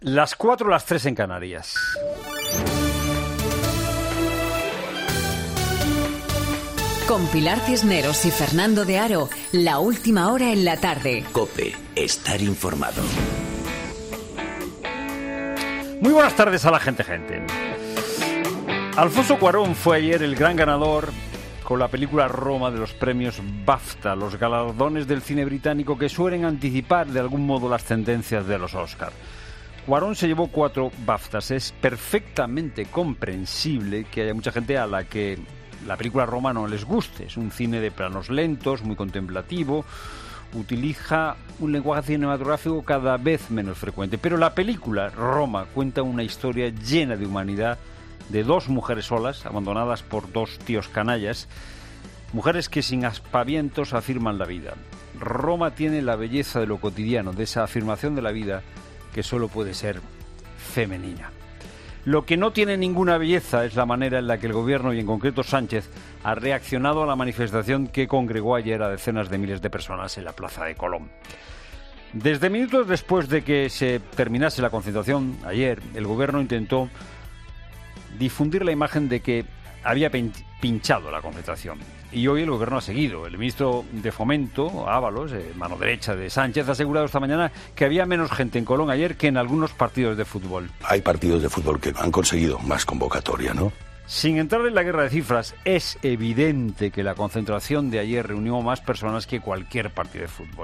Las 4, las 3 en Canarias. Con Pilar Cisneros y Fernando de Aro, la última hora en la tarde. COPE, estar informado. Muy buenas tardes a la gente. Alfonso Cuarón fue ayer el gran ganador con la película Roma de los premios BAFTA, los galardones del cine británico que suelen anticipar de algún modo las tendencias de los Oscar. Cuarón se llevó 4 BAFTAs. Es perfectamente comprensible que haya mucha gente a la que la película Roma no les guste. Es un cine de planos lentos, muy contemplativo, utiliza un lenguaje cinematográfico cada vez menos frecuente. Pero la película Roma cuenta una historia llena de humanidad, de 2 mujeres solas, abandonadas por 2 tíos canallas, mujeres que sin aspavientos afirman la vida. Roma tiene la belleza de lo cotidiano, de esa afirmación de la vida que solo puede ser femenina. Lo que no tiene ninguna belleza es la manera en la que el gobierno, y en concreto Sánchez, ha reaccionado a la manifestación que congregó ayer a decenas de miles de personas en la plaza de Colón. Desde minutos después de que se terminase la concentración, ayer, el gobierno intentó difundir la imagen de que había pinchado la concentración. Y hoy el gobierno ha seguido. El ministro de Fomento, Ábalos, mano derecha de Sánchez, ha asegurado esta mañana que había menos gente en Colón ayer que en algunos partidos de fútbol. Hay partidos de fútbol que han conseguido más convocatoria, ¿no? Sin entrar en la guerra de cifras, es evidente que la concentración de ayer reunió más personas que cualquier partido de fútbol.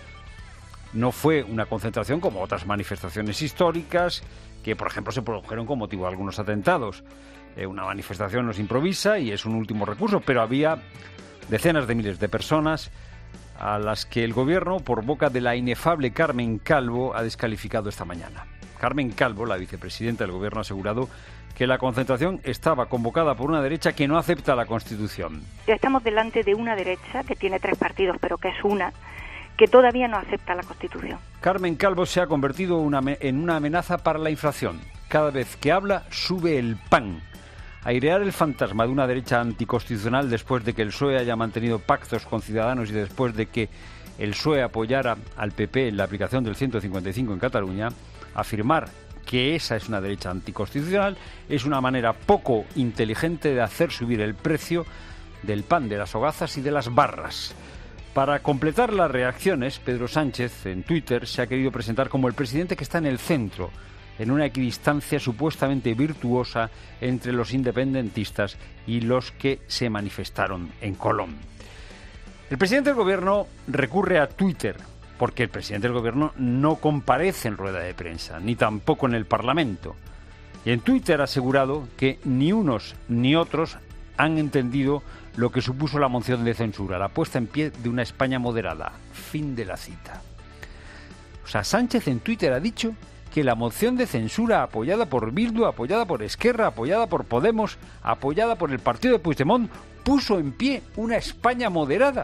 No fue una concentración como otras manifestaciones históricas que, por ejemplo, se produjeron con motivo de algunos atentados. Una manifestación no se improvisa y es un último recurso, pero había decenas de miles de personas a las que el gobierno, por boca de la inefable Carmen Calvo, ha descalificado esta mañana. Carmen Calvo, la vicepresidenta del gobierno, ha asegurado que la concentración estaba convocada por una derecha que no acepta la Constitución. Ya estamos delante de una derecha que tiene 3 partidos, pero que es una, que todavía no acepta la Constitución. Carmen Calvo se ha convertido en una amenaza para la inflación. Cada vez que habla, sube el pan. Airear el fantasma de una derecha anticonstitucional después de que el PSOE haya mantenido pactos con Ciudadanos y después de que el PSOE apoyara al PP en la aplicación del 155 en Cataluña, afirmar que esa es una derecha anticonstitucional es una manera poco inteligente de hacer subir el precio del pan, de las hogazas y de las barras. Para completar las reacciones, Pedro Sánchez en Twitter se ha querido presentar como el presidente que está en el centro, en una equidistancia supuestamente virtuosa entre los independentistas y los que se manifestaron en Colón. El presidente del gobierno recurre a Twitter, porque el presidente del gobierno no comparece en rueda de prensa, ni tampoco en el Parlamento. Y en Twitter ha asegurado que ni unos ni otros han entendido lo que supuso la moción de censura, la puesta en pie de una España moderada. Fin de la cita. O sea, Sánchez en Twitter ha dicho que la moción de censura apoyada por Bildu, apoyada por Esquerra, apoyada por Podemos, apoyada por el partido de Puigdemont, puso en pie una España moderada.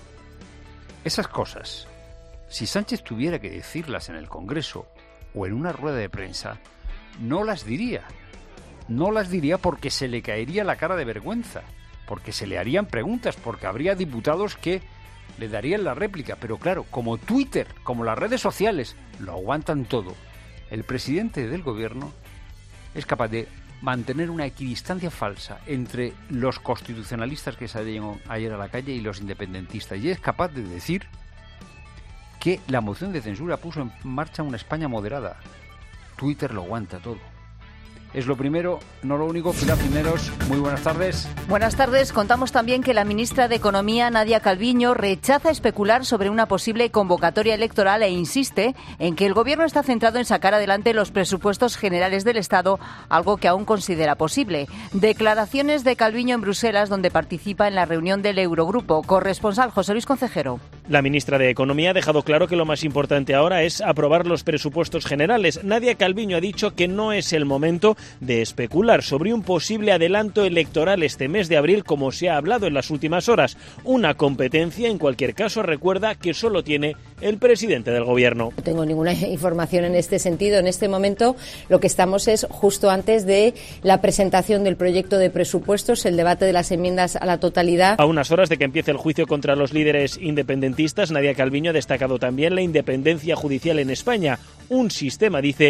Esas cosas, si Sánchez tuviera que decirlas en el Congreso o en una rueda de prensa, no las diría. No las diría porque se le caería la cara de vergüenza, porque se le harían preguntas, porque habría diputados que le darían la réplica. Pero claro, como Twitter, como las redes sociales, lo aguantan todo. El presidente del gobierno es capaz de mantener una equidistancia falsa entre los constitucionalistas que salieron ayer a la calle y los independentistas. Y es capaz de decir que la moción de censura puso en marcha una España moderada. Twitter lo aguanta todo. Es lo primero, no lo único. Pilar Cisneros, muy buenas tardes. Buenas tardes. Contamos también que la ministra de Economía, Nadia Calviño, rechaza especular sobre una posible convocatoria electoral e insiste en que el Gobierno está centrado en sacar adelante los presupuestos generales del Estado, algo que aún considera posible. Declaraciones de Calviño en Bruselas, donde participa en la reunión del Eurogrupo. Corresponsal José Luis Concejero. La ministra de Economía ha dejado claro que lo más importante ahora es aprobar los presupuestos generales. Nadia Calviño ha dicho que no es el momento de especular sobre un posible adelanto electoral este mes de abril, como se ha hablado en las últimas horas. Una competencia, en cualquier caso, recuerda que solo tiene el presidente del Gobierno. No tengo ninguna información en este sentido. En este momento lo que estamos es justo antes de la presentación del proyecto de presupuestos, el debate de las enmiendas a la totalidad. A unas horas de que empiece el juicio contra los líderes independentistas, Nadia Calviño ha destacado también la independencia judicial en España. Un sistema, dice,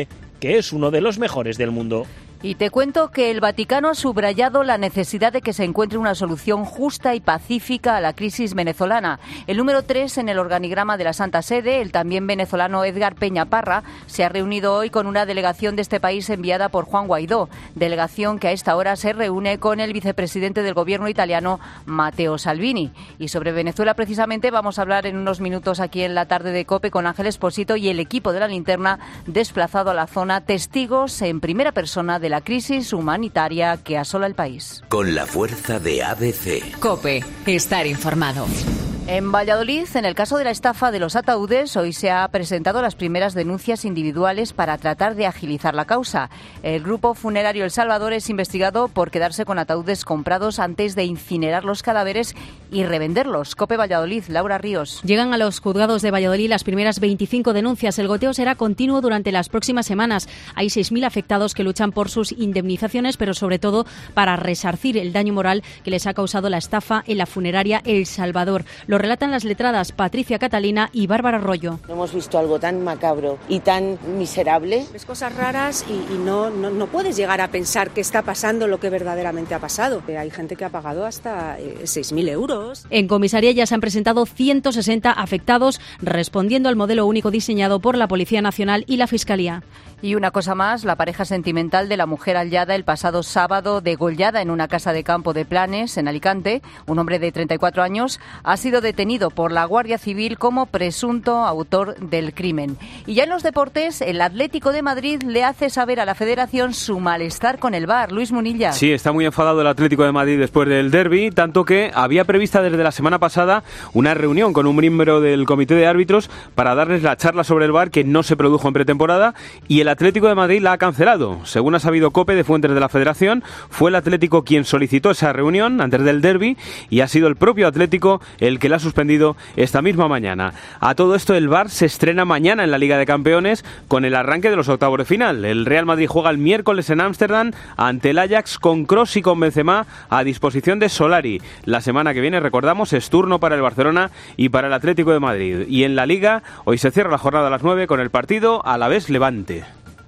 que es uno de los mejores del mundo. Y te cuento que el Vaticano ha subrayado la necesidad de que se encuentre una solución justa y pacífica a la crisis venezolana. El número 3 en el organigrama de la Santa Sede, el también venezolano Edgar Peña Parra, se ha reunido hoy con una delegación de este país enviada por Juan Guaidó, delegación que a esta hora se reúne con el vicepresidente del gobierno italiano, Matteo Salvini. Y sobre Venezuela precisamente vamos a hablar en unos minutos aquí en la tarde de COPE con Ángel Espósito y el equipo de la Linterna desplazado a la zona, testigos en primera persona de la crisis humanitaria que asola el país. Con la fuerza de ABC. COPE, estar informado. En Valladolid, en el caso de la estafa de los ataúdes, hoy se ha presentado las primeras denuncias individuales para tratar de agilizar la causa. El grupo funerario El Salvador es investigado por quedarse con ataúdes comprados antes de incinerar los cadáveres y revenderlos. COPE Valladolid, Laura Ríos. Llegan a los juzgados de Valladolid las primeras 25 denuncias. El goteo será continuo durante las próximas semanas. Hay 6.000 afectados que luchan por sus indemnizaciones, pero sobre todo para resarcir el daño moral que les ha causado la estafa en la funeraria El Salvador. Lo relatan las letradas Patricia Catalina y Bárbara Arroyo. Hemos visto algo tan macabro y tan miserable. Ves cosas raras y no puedes llegar a pensar qué está pasando, lo que verdaderamente ha pasado. Hay gente que ha pagado hasta 6.000 euros. En comisaría ya se han presentado 160 afectados, respondiendo al modelo único diseñado por la Policía Nacional y la Fiscalía. Y una cosa más, la pareja sentimental de la mujer hallada el pasado sábado degollada en una casa de campo de Planes, en Alicante, un hombre de 34 años, ha sido detenido por la Guardia Civil como presunto autor del crimen. Y ya en los deportes, el Atlético de Madrid le hace saber a la Federación su malestar con el VAR. Luis Munilla. Sí, está muy enfadado el Atlético de Madrid después del derbi, tanto que había prevista desde la semana pasada una reunión con un miembro del comité de árbitros para darles la charla sobre el VAR que no se produjo en pretemporada, y el Atlético de Madrid la ha cancelado. Según ha sabido COPE de fuentes de la Federación, fue el Atlético quien solicitó esa reunión antes del derbi y ha sido el propio Atlético el que la ha suspendido esta misma mañana. A todo esto, el VAR se estrena mañana en la Liga de Campeones con el arranque de los octavos de final. El Real Madrid juega el miércoles en Ámsterdam ante el Ajax con Kroos y con Benzema a disposición de Solari. La semana que viene, recordamos, es turno para el Barcelona y para el Atlético de Madrid. Y en la Liga, hoy se cierra la jornada a las 9 con el partido Alavés-Levante.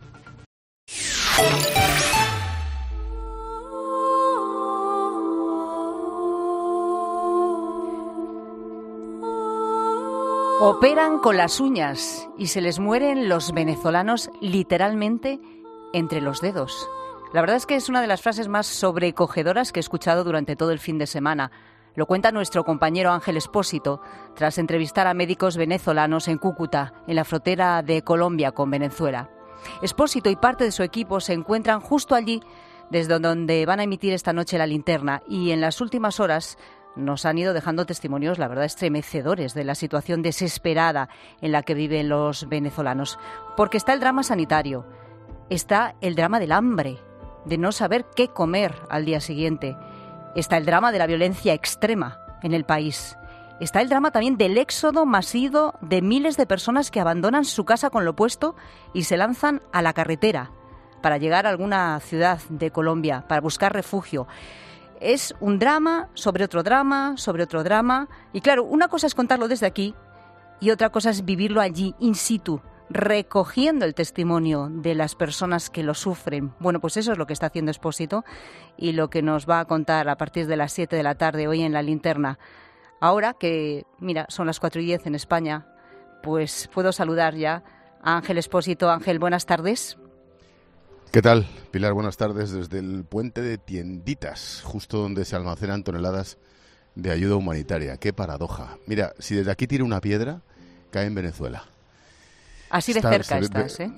Operan con las uñas y se les mueren los venezolanos literalmente entre los dedos. La verdad es que es una de las frases más sobrecogedoras que he escuchado durante todo el fin de semana. Lo cuenta nuestro compañero Ángel Espósito tras entrevistar a médicos venezolanos en Cúcuta, en la frontera de Colombia con Venezuela. Espósito y parte de su equipo se encuentran justo allí, desde donde van a emitir esta noche la linterna, y en las últimas horas nos han ido dejando testimonios, la verdad, estremecedores de la situación desesperada en la que viven los venezolanos. Porque está el drama sanitario, está el drama del hambre, de no saber qué comer al día siguiente, está el drama de la violencia extrema en el país. Está el drama también del éxodo masivo de miles de personas que abandonan su casa con lo puesto y se lanzan a la carretera para llegar a alguna ciudad de Colombia, para buscar refugio. Es un drama sobre otro drama, sobre otro drama. Y claro, una cosa es contarlo desde aquí y otra cosa es vivirlo allí, in situ, recogiendo el testimonio de las personas que lo sufren. Bueno, pues eso es lo que está haciendo Espósito y lo que nos va a contar a partir de las 7 de la tarde hoy en La Linterna. Ahora que, mira, son las 4:10 en España, pues puedo saludar ya a Ángel Espósito. Ángel, buenas tardes. ¿Qué tal, Pilar? Buenas tardes desde el puente de Tienditas, justo donde se almacenan toneladas de ayuda humanitaria. ¡Qué paradoja! Mira, si desde aquí tiro una piedra, cae en Venezuela. Así de cerca estás, ¿eh?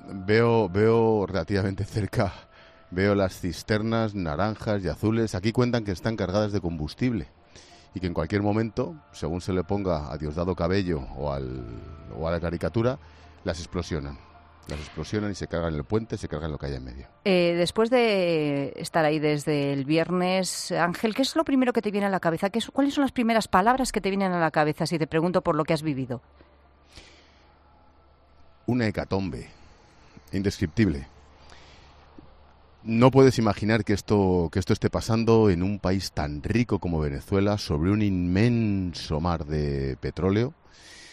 Veo relativamente cerca, veo las cisternas naranjas y azules. Aquí cuentan que están cargadas de combustible y que en cualquier momento, según se le ponga a Diosdado Cabello o a la caricatura, las explosionan. Las explosionan y se cargan el puente, se cargan lo que hay en medio. Después de estar ahí desde el viernes, Ángel, ¿qué es lo primero que te viene a la cabeza? ¿Cuáles son las primeras palabras que te vienen a la cabeza si te pregunto por lo que has vivido? Una hecatombe indescriptible. No puedes imaginar que esto esté pasando en un país tan rico como Venezuela, sobre un inmenso mar de petróleo.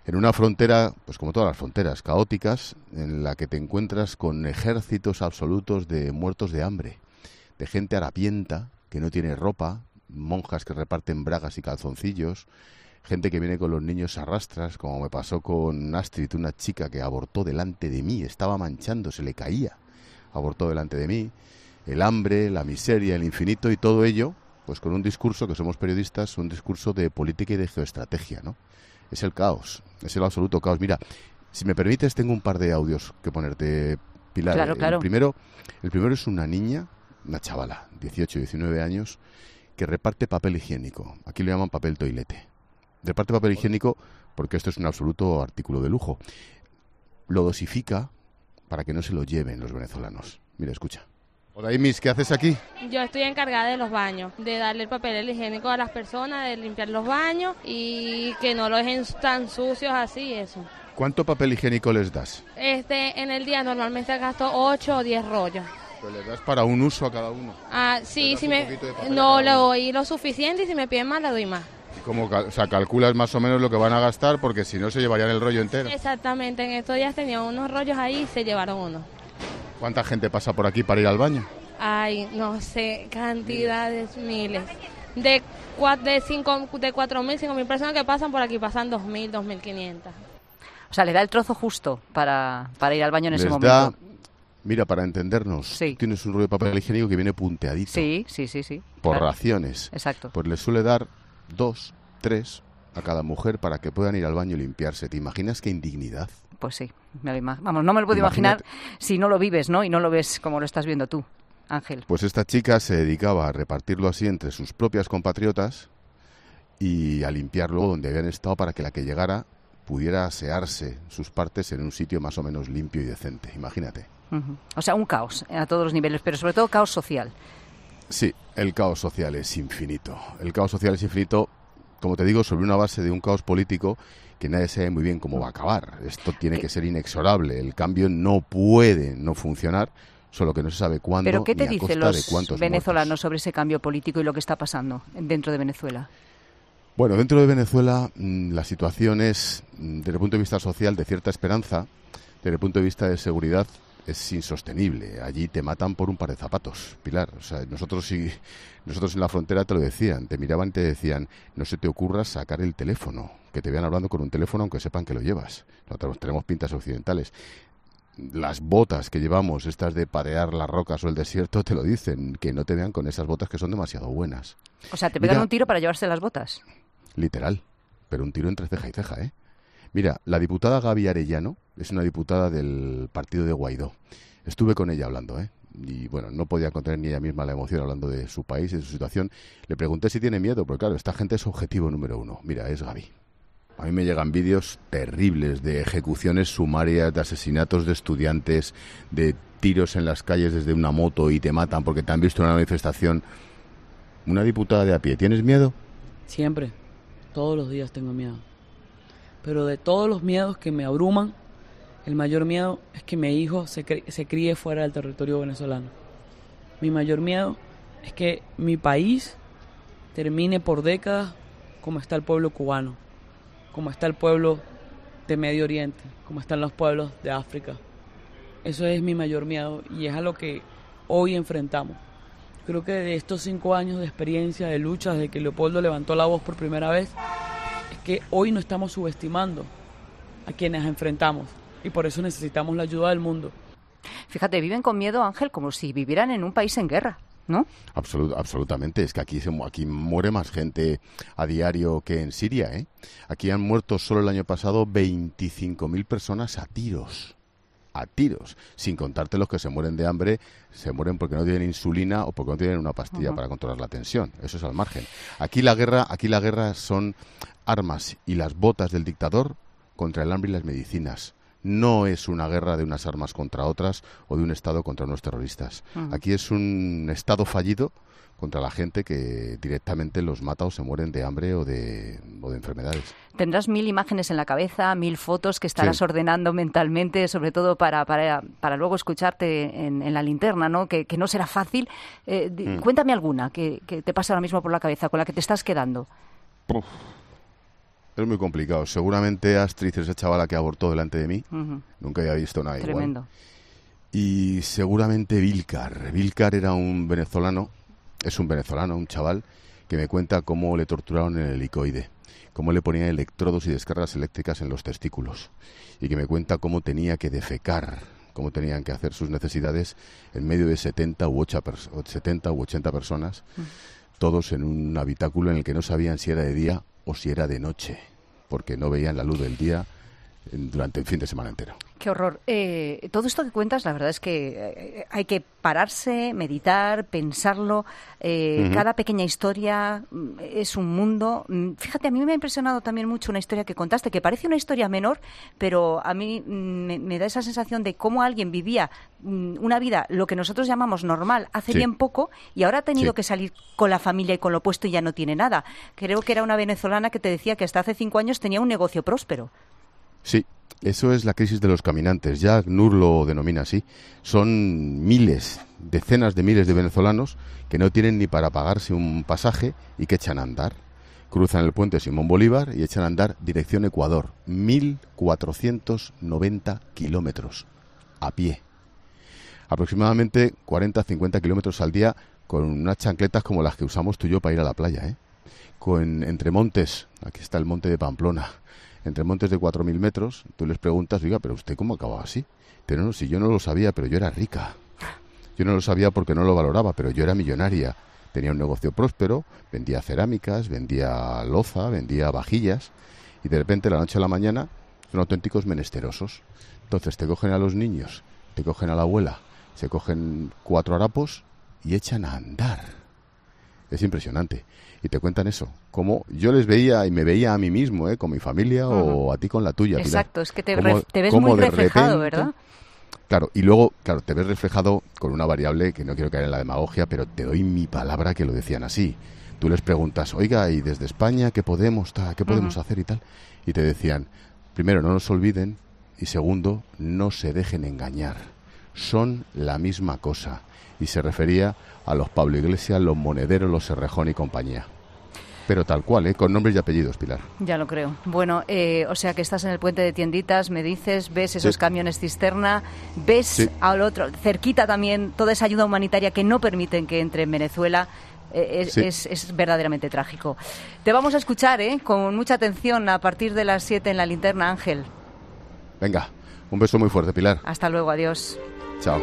En una frontera, pues como todas las fronteras, caóticas, en la que te encuentras con ejércitos absolutos de muertos de hambre, de gente harapienta que no tiene ropa, monjas que reparten bragas y calzoncillos, gente que viene con los niños a rastras, como me pasó con Astrid, una chica que abortó delante de mí, estaba manchando, se le caía, abortó delante de mí, el hambre, la miseria, el infinito y todo ello, pues con un discurso, que somos periodistas, un discurso de política y de geoestrategia, ¿no? Es el caos, es el absoluto caos. Mira, si me permites, tengo un par de audios que ponerte, Pilar. Claro. El primero es una niña, una chavala, 18, 19 años, que reparte papel higiénico. Aquí lo llaman papel toilete. Reparte papel higiénico porque esto es un absoluto artículo de lujo. Lo dosifica para que no se lo lleven los venezolanos. Mira, escucha. Hola, Imis, ¿qué haces aquí? Yo estoy encargada de los baños, de darle el papel higiénico a las personas, de limpiar los baños y que no los dejen tan sucios así, eso. ¿Cuánto papel higiénico les das? En el día normalmente gasto 8 o 10 rollos. ¿Pero les das para un uso a cada uno? Sí, si no le doy lo suficiente y si me piden más, le doy más. ¿Y cómo, calculas más o menos lo que van a gastar? Porque si no se llevarían el rollo entero. Exactamente, en estos días tenía unos rollos ahí y se llevaron uno. ¿Cuánta gente pasa por aquí para ir al baño? Ay, no sé, cantidades, miles. De 4.000, 5.000 personas que pasan por aquí, pasan 2.000, 2.500. O sea, le da el trozo justo para ir al baño en ese momento. Mira, para entendernos, sí. Tienes un rollo de papel higiénico que viene punteadito. Sí. Por claro. raciones. Exacto. Pues le suele dar 2, 3 a cada mujer para que puedan ir al baño y limpiarse. ¿Te imaginas qué indignidad? Pues sí, vamos, no me lo puedo imaginar si no lo vives, ¿no? Y no lo ves como lo estás viendo tú, Ángel. Pues esta chica se dedicaba a repartirlo así entre sus propias compatriotas y a limpiarlo donde habían estado para que la que llegara pudiera asearse sus partes en un sitio más o menos limpio y decente. Imagínate. Uh-huh. O sea, un caos a todos los niveles, pero sobre todo caos social. Sí, el caos social es infinito. El caos social es infinito, como te digo, sobre una base de un caos político que nadie sabe muy bien cómo va a acabar. Esto tiene que ser inexorable. El cambio no puede no funcionar, solo que no se sabe cuándo. ¿Pero qué te ni a dicen costa los de cuántos venezolanos muertos. sobre ese cambio político y lo que está pasando dentro de Venezuela? Bueno, dentro de Venezuela la situación es, desde el punto de vista social, de cierta esperanza. Desde el punto de vista de seguridad, es insostenible. Allí te matan por un par de zapatos, Pilar. O sea, nosotros en la frontera te lo decían, te miraban y te decían, no se te ocurra sacar el teléfono, que te vean hablando con un teléfono aunque sepan que lo llevas. Nosotros tenemos pintas occidentales. Las botas que llevamos, estas de parear las rocas o el desierto, te lo dicen, que no te vean con esas botas que son demasiado buenas. O sea, te pegan un tiro para llevarse las botas. Literal, pero un tiro entre ceja y ceja, ¿eh? Mira, la diputada Gaby Arellano es una diputada del partido de Guaidó. Estuve con ella hablando, y bueno, no podía contener ni ella misma la emoción hablando de su país y de su situación. Le pregunté si tiene miedo, porque claro, esta gente es objetivo número 1. Mira, es Gaby. A mí me llegan vídeos terribles de ejecuciones sumarias, de asesinatos de estudiantes, de tiros en las calles desde una moto y te matan porque te han visto en una manifestación. Una diputada de a pie, ¿tienes miedo? Siempre, todos los días tengo miedo. Pero de todos los miedos que me abruman, el mayor miedo es que mi hijo se críe fuera del territorio venezolano. Mi mayor miedo es que mi país termine por décadas como está el pueblo cubano, como está el pueblo de Medio Oriente, como están los pueblos de África. Eso es mi mayor miedo y es a lo que hoy enfrentamos. Creo que de estos 5 años de experiencia, de lucha, desde que Leopoldo levantó la voz por primera vez, es que hoy no estamos subestimando a quienes enfrentamos y por eso necesitamos la ayuda del mundo. Fíjate, viven con miedo, Ángel, como si vivieran en un país en guerra, ¿no? Absolutamente, es que aquí muere más gente a diario que en Siria, ¿eh? Aquí han muerto solo el año pasado 25.000 personas a tiros, sin contarte los que se mueren de hambre, se mueren porque no tienen insulina o porque no tienen una pastilla para controlar la tensión. Eso es al margen. Aquí la guerra son armas y las botas del dictador contra el hambre y las medicinas. No es una guerra de unas armas contra otras o de un Estado contra unos terroristas. Aquí es un Estado fallido contra la gente que directamente los mata o se mueren de hambre o de enfermedades. Tendrás 1000 imágenes en la cabeza, 1000 fotos que estarás ordenando mentalmente, sobre todo para luego escucharte en la linterna, ¿no? Que no será fácil. Cuéntame alguna que te pasa ahora mismo por la cabeza, con la que te estás quedando. Es muy complicado. Seguramente Astrid, esa chavala que abortó delante de mí, nunca había visto nada Tremendo. igual. Y seguramente Vilcar. Vilcar era un venezolano, un chaval, que me cuenta cómo le torturaron en el helicoide, cómo le ponían electrodos y descargas eléctricas en los testículos, y que me cuenta cómo tenía que defecar, cómo tenían que hacer sus necesidades en medio de 70 u 80 personas, todos en un habitáculo en el que no sabían si era de día o si era de noche, porque no veían la luz del día durante el fin de semana entero. Qué horror. Todo esto que cuentas, la verdad es que hay que pararse, meditar, pensarlo. Cada pequeña historia es un mundo. Fíjate, a mí me ha impresionado también mucho una historia que contaste, que parece una historia menor, pero a mí me da esa sensación de cómo alguien vivía una vida, lo que nosotros llamamos normal, hace bien poco, y ahora ha tenido que salir con la familia y con lo puesto y ya no tiene nada. Creo que era una venezolana que te decía que hasta hace 5 años tenía un negocio próspero. Sí, eso es la crisis de los caminantes. Ya ACNUR lo denomina así. Son miles, decenas de miles de venezolanos que no tienen ni para pagarse un pasaje y que echan a andar. Cruzan el puente Simón Bolívar y echan a andar dirección Ecuador. 1.490 kilómetros a pie. Aproximadamente 40-50 kilómetros al día con unas chancletas como las que usamos tú y yo para ir a la playa, entre montes, aquí está el monte de Pamplona, entre montes de 4.000 metros, tú les preguntas, oiga, ¿pero usted cómo acabó así? Pero no, si yo no lo sabía, pero yo era rica. Yo no lo sabía porque no lo valoraba, pero yo era millonaria. Tenía un negocio próspero, vendía cerámicas, vendía loza, vendía vajillas, y de repente, de la noche a la mañana, son auténticos menesterosos. Entonces te cogen a los niños, te cogen a la abuela, se cogen 4 harapos y echan a andar. Es impresionante. Y te cuentan eso, como yo les veía y me veía a mí mismo, con mi familia o a ti con la tuya. Exacto, Pilar. Es que te ves muy reflejado, ¿verdad? Claro, y luego, te ves reflejado con una variable que no quiero caer en la demagogia, pero te doy mi palabra que lo decían así. Tú les preguntas, oiga, ¿y desde España qué podemos hacer y tal? Y te decían, primero, no nos olviden, y segundo, no se dejen engañar. Son la misma cosa. Y se refería a los Pablo Iglesias, los Monederos, los Serrejón y compañía. Pero tal cual, con nombres y apellidos, Pilar. Ya lo creo. Bueno, o sea que estás en el puente de tienditas, me dices, ves esos camiones cisterna, ves al otro, cerquita también, toda esa ayuda humanitaria que no permiten que entre en Venezuela. Es verdaderamente trágico. Te vamos a escuchar, con mucha atención a partir de las 7 en la linterna, Ángel. Venga, un beso muy fuerte, Pilar. Hasta luego, adiós. Chao.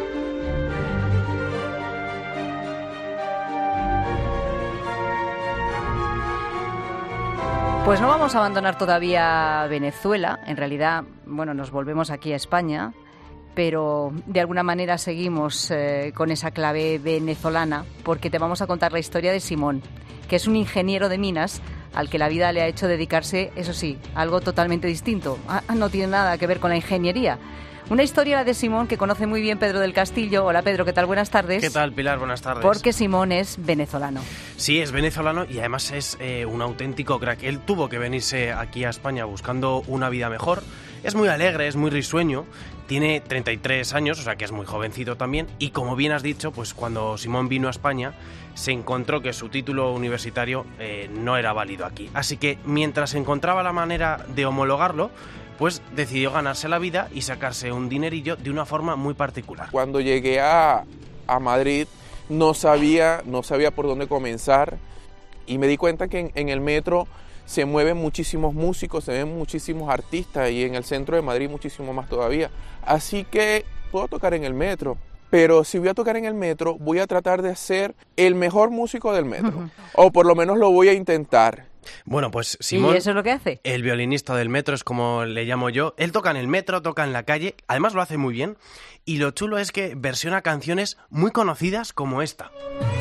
Pues no vamos a abandonar todavía Venezuela. En realidad, nos volvemos aquí a España, pero de alguna manera seguimos con esa clave venezolana, porque te vamos a contar la historia de Simón, que es un ingeniero de minas al que la vida le ha hecho dedicarse, eso sí, a algo totalmente distinto. No tiene nada que ver con la ingeniería. Una historia, la de Simón, que conoce muy bien Pedro del Castillo. Hola, Pedro, ¿qué tal? Buenas tardes. ¿Qué tal, Pilar? Buenas tardes. Porque Simón es venezolano. Sí, es venezolano y además es un auténtico crack. Él tuvo que venirse aquí a España buscando una vida mejor. Es muy alegre, es muy risueño. Tiene 33 años, o sea que es muy jovencito también. Y como bien has dicho, pues cuando Simón vino a España, se encontró que su título universitario no era válido aquí. Así que mientras encontraba la manera de homologarlo, pues decidió ganarse la vida y sacarse un dinerillo de una forma muy particular. Cuando llegué a Madrid no sabía por dónde comenzar y me di cuenta que en el metro se mueven muchísimos músicos, se ven muchísimos artistas y en el centro de Madrid muchísimo más todavía. Así que puedo tocar en el metro, pero si voy a tocar en el metro voy a tratar de ser el mejor músico del metro, o por lo menos lo voy a intentar. Bueno, pues Simón, ¿y eso es lo que hace? El violinista del metro es como le llamo yo. Él toca en el metro, toca en la calle, además lo hace muy bien. Y lo chulo es que versiona canciones muy conocidas como esta.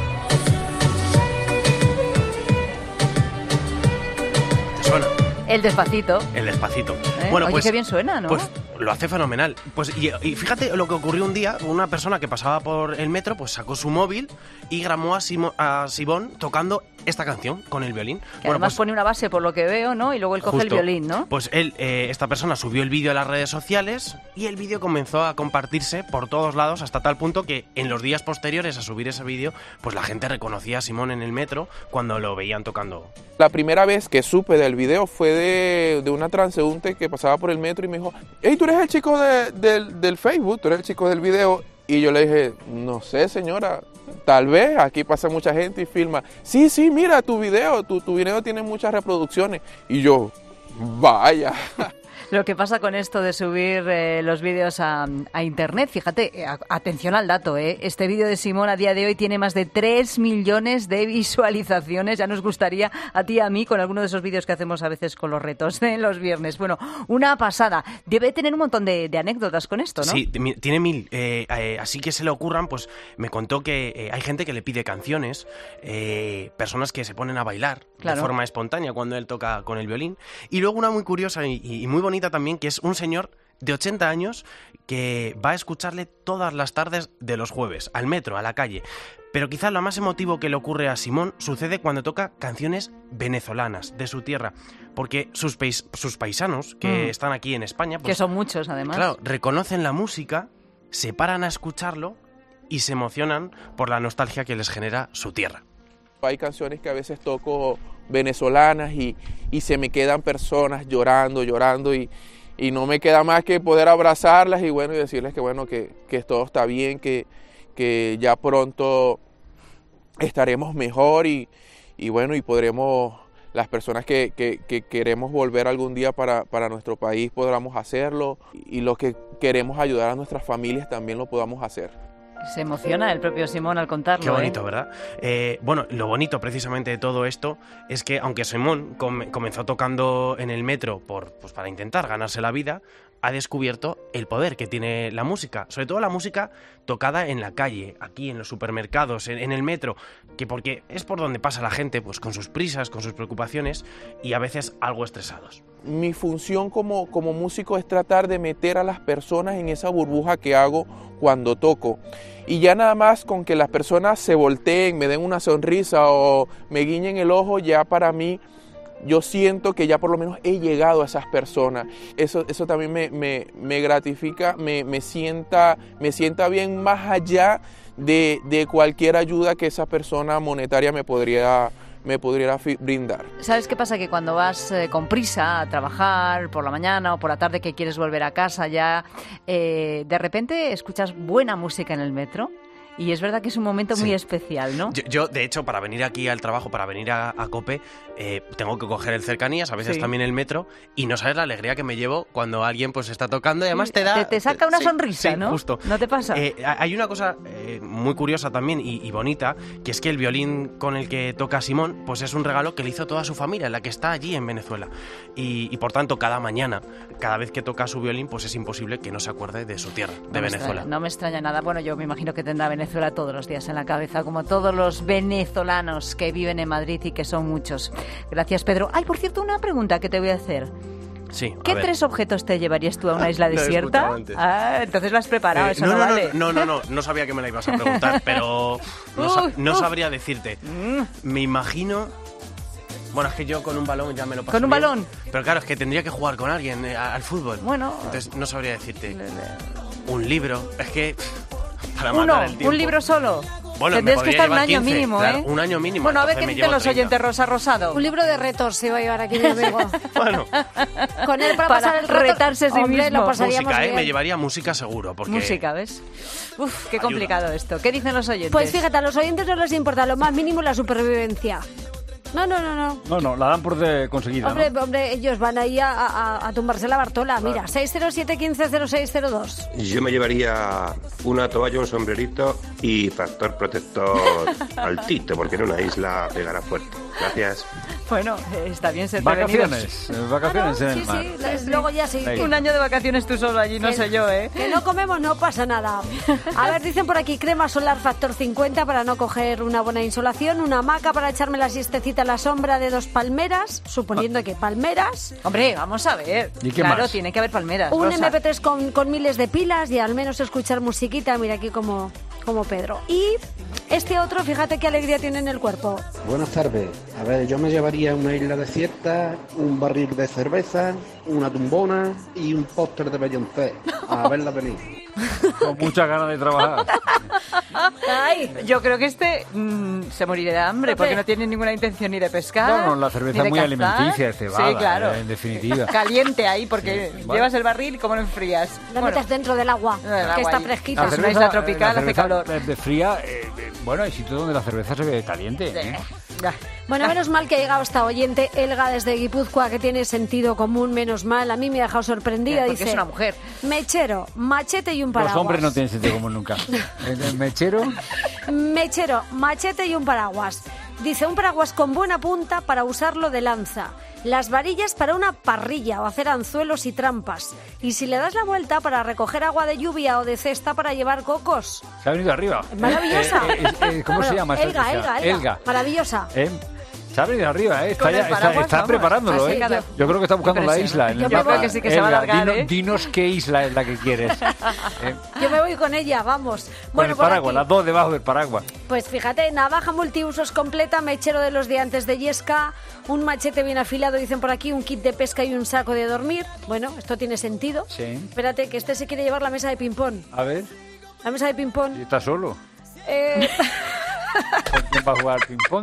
¿Te suena? El Despacito. El Despacito. Bueno, oye, pues qué bien suena, ¿no? Pues lo hace fenomenal. Pues y fíjate lo que ocurrió un día. Una persona que pasaba por el metro pues sacó su móvil y grabó a Simón tocando esta canción con el violín. Que además pone una base por lo que veo, ¿no? Y luego él coge el violín, ¿no? Pues él, esta persona subió el vídeo a las redes sociales y el vídeo comenzó a compartirse por todos lados hasta tal punto que en los días posteriores a subir ese vídeo, pues la gente reconocía a Simón en el metro cuando lo veían tocando. La primera vez que supe del video fue de una transeúnte que pasaba por el metro y me dijo: hey, tú eres el chico del Facebook, tú eres el chico del video. Y yo le dije: no sé, señora, tal vez, aquí pasa mucha gente y filma. Sí, mira, tu video tiene muchas reproducciones. Y yo, vaya. Lo que pasa con esto de subir los vídeos a Internet, fíjate, atención al dato, este vídeo de Simón a día de hoy tiene más de 3 millones de visualizaciones. Ya nos gustaría a ti y a mí con alguno de esos vídeos que hacemos a veces con los retos de los viernes. Bueno, una pasada. Debe tener un montón de anécdotas con esto, ¿no? Sí, tiene 1000. Así que se le ocurran, pues me contó que hay gente que le pide canciones, personas que se ponen a bailar de forma espontánea cuando él toca con el violín. Y luego una muy curiosa y muy bonita también, que es un señor de 80 años que va a escucharle todas las tardes de los jueves, al metro, a la calle. Pero quizás lo más emotivo que le ocurre a Simón sucede cuando toca canciones venezolanas de su tierra, porque sus paisanos que están aquí en España, pues, que son muchos además, claro, reconocen la música, se paran a escucharlo y se emocionan por la nostalgia que les genera su tierra. Hay canciones que a veces toco venezolanas y se me quedan personas llorando y no me queda más que poder abrazarlas y bueno, y decirles que bueno, que todo está bien, que ya pronto estaremos mejor y bueno, y podremos, las personas que queremos volver algún día para nuestro país podamos hacerlo, y los que queremos ayudar a nuestras familias también lo podamos hacer. Se emociona el propio Simón al contarlo. Qué bonito, ¿verdad? Bueno, lo bonito precisamente de todo esto es que aunque Simón comenzó tocando en el metro para intentar ganarse la vida, ha descubierto el poder que tiene la música, sobre todo la música tocada en la calle, aquí en los supermercados, en el metro, que porque es por donde pasa la gente, pues con sus prisas, con sus preocupaciones y a veces algo estresados. Mi función como músico es tratar de meter a las personas en esa burbuja que hago cuando toco. Y ya nada más con que las personas se volteen, me den una sonrisa o me guiñen el ojo, ya para mí, yo siento que ya por lo menos he llegado a esas personas. Eso también me gratifica, me sienta bien más allá de cualquier ayuda que esa persona monetaria me podría brindar. ¿Sabes qué pasa? Que cuando vas con prisa a trabajar por la mañana o por la tarde que quieres volver a casa ya, de repente escuchas buena música en el metro. Y es verdad que es un momento muy especial, ¿no? Yo, de hecho, para venir aquí al trabajo, para venir a COPE, tengo que coger el Cercanías, a veces también el metro, y no sabes la alegría que me llevo cuando alguien pues está tocando y además te da... Te saca una sonrisa, ¿no? Justo. ¿No te pasa? Hay una cosa muy curiosa también y bonita, que es que el violín con el que toca Simón, pues es un regalo que le hizo toda su familia, la que está allí en Venezuela. Y por tanto, cada mañana, cada vez que toca su violín, pues es imposible que no se acuerde de su tierra, de Venezuela. No me extraña nada. Bueno, yo me imagino que tendrá Venezuela todos los días en la cabeza, como todos los venezolanos que viven en Madrid y que son muchos. Gracias, Pedro. Ay, por cierto, una pregunta que te voy a hacer. Sí, ¿Qué 3 objetos te llevarías tú a una isla desierta? Entonces lo has preparado, eso no vale. No sabía que me la ibas a preguntar, pero no sabría decirte. Me imagino... Bueno, es que yo con un balón ya me lo paso ¿Con un bien, balón? pero claro, es que tendría que jugar con alguien al fútbol. Bueno... Entonces no sabría decirte. Un libro, es que... Para matar el tiempo. ¿Un libro solo? Bueno, tendrías que estar un año 15, mínimo, claro, un año mínimo. Bueno, a ver qué dicen los oyentes, Rosa Rosado. Un libro de retos se va a llevar aquí mi amigo. Bueno. Con él para pasar el rato, retarse a sí mismo. Lo pasaríamos música, bien. Me llevaría música seguro. Porque... Música, ¿ves? Uf, qué complicado esto. ¿Qué dicen los oyentes? Pues fíjate, a los oyentes no les importa lo más mínimo la supervivencia. No. No, la dan por conseguida, Hombre, ellos van ahí a tumbarse la Bartola. Mira, 607-150602. Yo me llevaría una toalla, un sombrerito y factor protector altito, porque en una isla pegará fuerte. Gracias. Bueno, está bien ser Vacaciones en el mar. Sí, luego ya sí. Un año de vacaciones tú solo allí, no sé yo, ¿eh? Que no comemos, no pasa nada. A ver, dicen por aquí, crema solar factor 50 para no coger una buena insolación, una hamaca para echarme la siestecita a la sombra de 2 palmeras, suponiendo que palmeras. Hombre, vamos a ver. ¿Y qué claro, más? Tiene que haber palmeras. Un Rosa. MP3 con miles de pilas y al menos escuchar musiquita. Mira aquí como como Pedro. Y este otro, fíjate qué alegría tiene en el cuerpo. Buenas tardes. A ver, yo me llevaría una isla desierta, un barril de cerveza, una tumbona y un póster de Beyoncé a verla venir. Con muchas ganas de trabajar. Ay, yo creo que se morirá de hambre porque no tiene ninguna intención ni de pescar. No, la cerveza es muy alimenticia, cebada, sí, claro. En definitiva. Caliente ahí porque llevas el barril y cómo lo enfrías. Lo metes dentro del agua, que está fresquito. Es una isla tropical, hace calor. De fría, bueno, hay sitios donde la cerveza se ve caliente. Bueno, menos mal que ha llegado esta oyente, Elga, desde Guipúzcoa, que tiene sentido común, menos mal. A mí me ha dejado sorprendida. Porque dice, es una mujer. Mechero, machete y un paraguas. Los hombres no tienen sentido común nunca. Mechero, machete y un paraguas. Dice, un paraguas con buena punta para usarlo de lanza. Las varillas para una parrilla o hacer anzuelos y trampas. Y si le das la vuelta para recoger agua de lluvia o de cesta para llevar cocos. Se ha venido arriba. Maravillosa. ¿Cómo se llama? Elga. Maravillosa. Se ha venido arriba, está preparándolo, así, Yo creo que está buscando la isla. Yo creo que sí que se va a alargar, Dinos qué isla es la que quieres. Yo me voy con ella, vamos. Bueno, el paraguas, las dos debajo del paraguas. Pues fíjate, navaja multiusos completa, mechero de los de antes de Yesca, un machete bien afilado, dicen por aquí, un kit de pesca y un saco de dormir. Bueno, esto tiene sentido. Sí. Espérate, que este se quiere llevar la mesa de ping-pong. A ver. La mesa de ping-pong. ¿Y está solo? ¿Con quién va a jugar al ping-pong?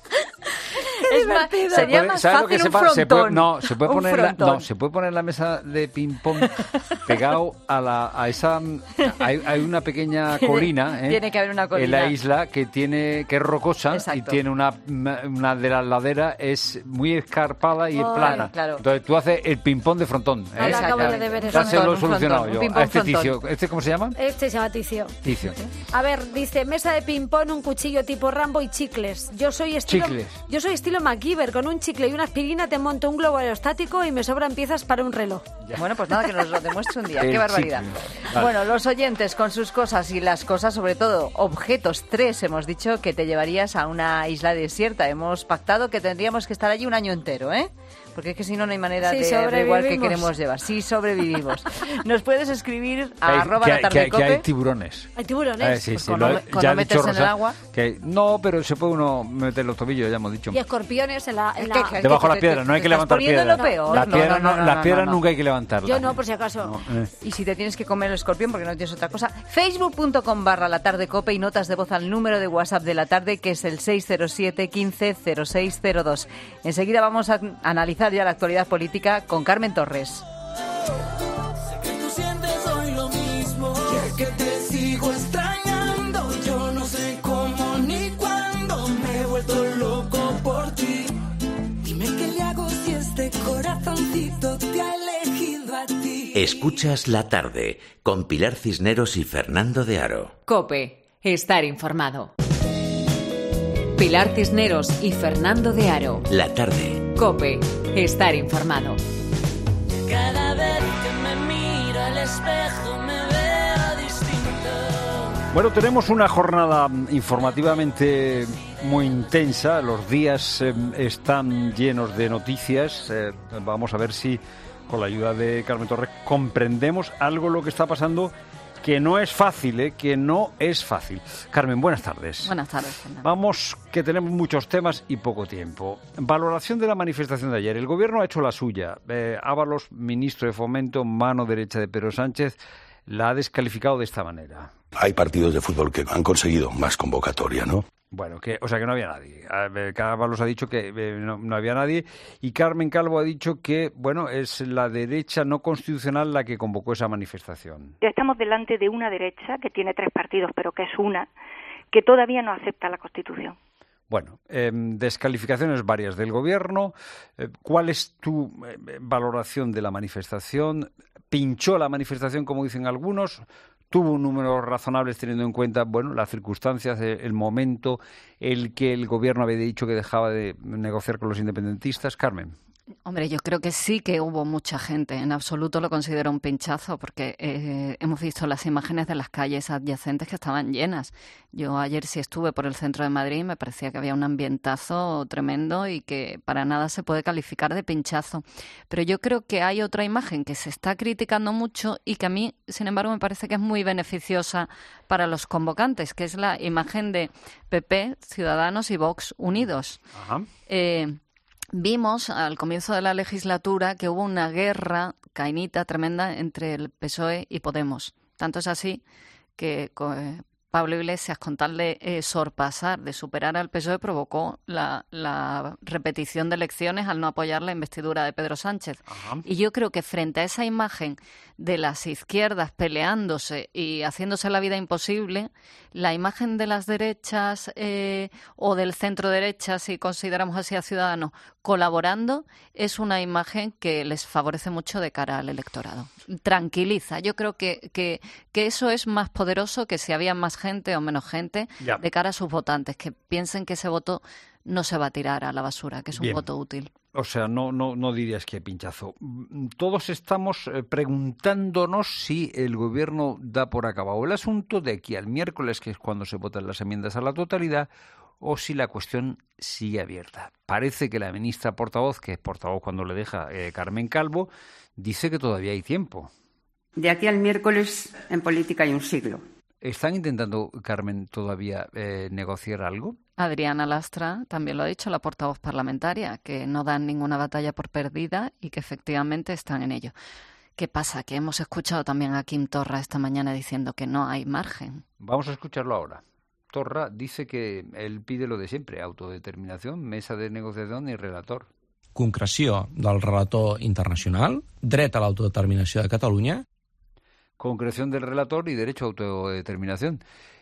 Es divertido. Sería más fácil un frontón. Se puede poner la mesa de ping-pong pegado a esa... Hay una pequeña colina, tiene que haber una colina en la isla que es rocosa. Exacto. Y tiene una de las laderas es muy escarpada y es plana. Claro. Entonces tú haces el ping-pong de frontón. Acabo de ver eso. Ya se lo he solucionado yo. A este Ticio. ¿Este cómo se llama? Este se llama Ticio. Ticio. A ver, dice, mesa de ping-pong, un cuchillo tipo Rambo y chicles. Yo soy estilo MacGyver, con un chicle y una aspirina te monto un globo aerostático y me sobran piezas para un reloj. Ya. Bueno, pues nada, que nos lo demuestre un día. Qué barbaridad. Vale. Bueno, los oyentes con sus cosas y las cosas, sobre todo objetos, 3 hemos dicho que te llevarías a una isla desierta. Hemos pactado que tendríamos que estar allí un año entero, ¿eh? Porque es que si no, no hay manera de igual que queremos llevar. Sí, sobrevivimos. Nos puedes escribir a @latardecope. Que hay tiburones. ¿Hay tiburones? Sí, pues cuando ya metes en el agua. No, pero se puede uno meter los tobillos, ya hemos dicho. Y escorpiones debajo de la piedra, no hay que levantar piedras. Las piedras nunca hay que levantarlas. Yo no, por si acaso. Y si te tienes que comer el escorpión porque no tienes otra cosa, facebook.com/latardecope y notas de voz al número de WhatsApp de la tarde, que es el 607 15 0602. Enseguida vamos a analizar ya la actualidad política con Carmen Torres. Sé que tú sientes hoy lo mismo, que te sigo extrañando. Yo no sé cómo ni cuándo me he vuelto loco por ti. Dime qué le hago si este corazoncito te ha elegido a ti. Escuchas La Tarde con Pilar Cisneros y Fernando de Aro. COPE. Estar informado. Pilar Cisneros y Fernando de Aro. La Tarde. COPE. Estar informado. Cada vez que me miro al espejo me veo distinto. Bueno, tenemos una jornada informativamente muy intensa. Los días están llenos de noticias. Vamos a ver si con la ayuda de Carmen Torres comprendemos algo lo que está pasando, que no es fácil, que no es fácil. Carmen, buenas tardes. Buenas tardes, Fernando. Vamos, que tenemos muchos temas y poco tiempo. Valoración de la manifestación de ayer. El Gobierno ha hecho la suya. Ábalos, ministro de Fomento, mano derecha de Pedro Sánchez, la ha descalificado de esta manera. Hay partidos de fútbol que han conseguido más convocatoria, ¿no? Bueno, que no había nadie. Ábalos ha dicho que no había nadie y Carmen Calvo ha dicho que, bueno, es la derecha no constitucional la que convocó esa manifestación. Estamos delante de una derecha que tiene 3 partidos, pero que es una, que todavía no acepta la Constitución. Bueno, descalificaciones varias del Gobierno. ¿Cuál es tu valoración de la manifestación? ¿Pinchó la manifestación, como dicen algunos? ¿Tuvo un número razonable teniendo en cuenta, bueno, las circunstancias, el momento, el que el Gobierno había dicho que dejaba de negociar con los independentistas? Carmen. Hombre, yo creo que sí que hubo mucha gente. En absoluto lo considero un pinchazo porque hemos visto las imágenes de las calles adyacentes que estaban llenas. Yo ayer sí estuve por el centro de Madrid y me parecía que había un ambientazo tremendo y que para nada se puede calificar de pinchazo. Pero yo creo que hay otra imagen que se está criticando mucho y que a mí, sin embargo, me parece que es muy beneficiosa para los convocantes, que es la imagen de PP, Ciudadanos y Vox unidos. Ajá. Vimos al comienzo de la legislatura que hubo una guerra cainita tremenda entre el PSOE y Podemos. Tanto es así que Pablo Iglesias, con tal de sorpasar, de superar al PSOE, provocó la repetición de elecciones al no apoyar la investidura de Pedro Sánchez. Ajá. Y yo creo que frente a esa imagen de las izquierdas peleándose y haciéndose la vida imposible, la imagen de las derechas o del centro derecha, si consideramos así a Ciudadanos, colaborando, es una imagen que les favorece mucho de cara al electorado. Tranquiliza. Yo creo que eso es más poderoso que si había más gente o menos gente Ya. de cara a sus votantes, que piensen que ese voto no se va a tirar a la basura, que es un Bien. voto útil. O sea, no dirías que pinchazo. Todos estamos preguntándonos si el Gobierno da por acabado el asunto de aquí al miércoles, que es cuando se votan las enmiendas a la totalidad, o si la cuestión sigue abierta. Parece que la ministra portavoz, que es portavoz cuando le deja Carmen Calvo, dice que todavía hay tiempo. De aquí al miércoles, en política hay un siglo. ¿Están intentando, Carmen, todavía negociar algo? Adriana Lastra también lo ha dicho, la portavoz parlamentaria, que no dan ninguna batalla por perdida y que efectivamente están en ello. ¿Qué pasa? Que hemos escuchado también a Quim Torra esta mañana diciendo que no hay margen. Vamos a escucharlo ahora. Torra dice que él pide lo de siempre, autodeterminación, mesa de negociación y relator. Concreció del relator internacional, dret a l'autodeterminació de Catalunya. Concreción del relator y derecho a autodeterminación.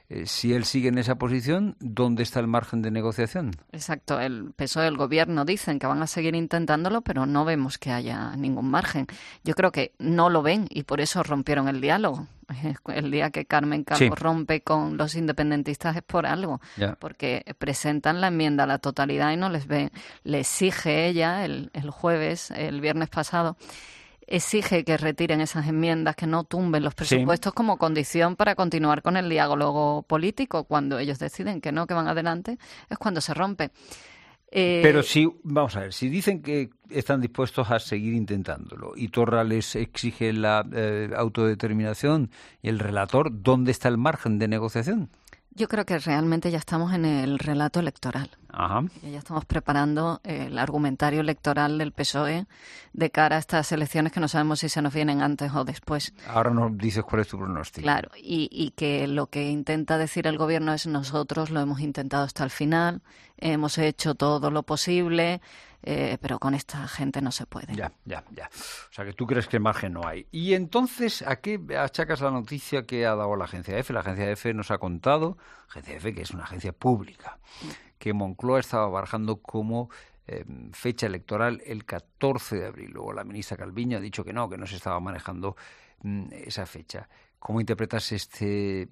Si él sigue en esa posición, ¿dónde está el margen de negociación? Exacto, el PSOE, el Gobierno dicen que van a seguir intentándolo, pero no vemos que haya ningún margen. Yo creo que no lo ven y por eso rompieron el diálogo. El día que Carmen Calvo rompe con los independentistas es por algo, porque presentan la enmienda a la totalidad y no les ven. Le exige ella el jueves, el viernes pasado, exige que retiren esas enmiendas, que no tumben los presupuestos como condición para continuar con el diálogo político. Cuando ellos deciden que no, que van adelante, es cuando se rompe. Pero si, vamos a ver, si dicen que están dispuestos a seguir intentándolo y Torra les exige la autodeterminación y el relator, ¿dónde está el margen de negociación? Yo creo que realmente ya estamos en el relato electoral. Ajá. Ya estamos preparando el argumentario electoral del PSOE de cara a estas elecciones que no sabemos si se nos vienen antes o después. Ahora nos dices cuál es tu pronóstico. Claro, y que lo que intenta decir el Gobierno es nosotros lo hemos intentado hasta el final, hemos hecho todo lo posible, pero con esta gente no se puede. Ya. O sea, que tú crees que margen no hay. Y entonces, ¿a qué achacas la noticia que ha dado la agencia EFE? La agencia EFE nos ha contado, agencia EFE que es una agencia pública, que Moncloa estaba barajando como fecha electoral el 14 de abril. Luego la ministra Calviño ha dicho que no se estaba manejando esa fecha. ¿Cómo interpretas este